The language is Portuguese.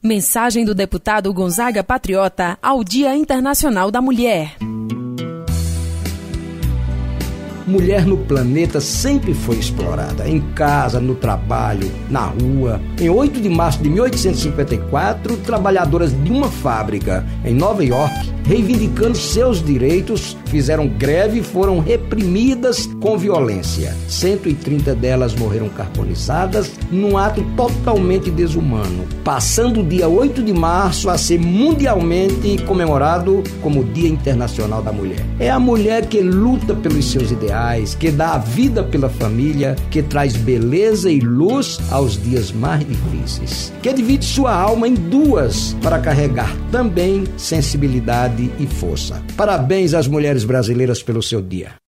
Mensagem do deputado Gonzaga Patriota ao Dia Internacional da Mulher. Mulher no planeta sempre foi explorada, em casa, no trabalho, na rua. Em 8 de março de 1854, trabalhadoras de uma fábrica em Nova York, reivindicando seus direitos, fizeram greve e foram reprimidas com violência. 130 delas morreram carbonizadas num ato totalmente desumano, passando o dia 8 de março a ser mundialmente comemorado como Dia Internacional da Mulher. É a mulher que luta pelos seus ideais, que dá a vida pela família, que traz beleza e luz aos dias mais difíceis, que divide sua alma em duas para carregar também sensibilidade e força. Parabéns às mulheres brasileiras pelo seu dia.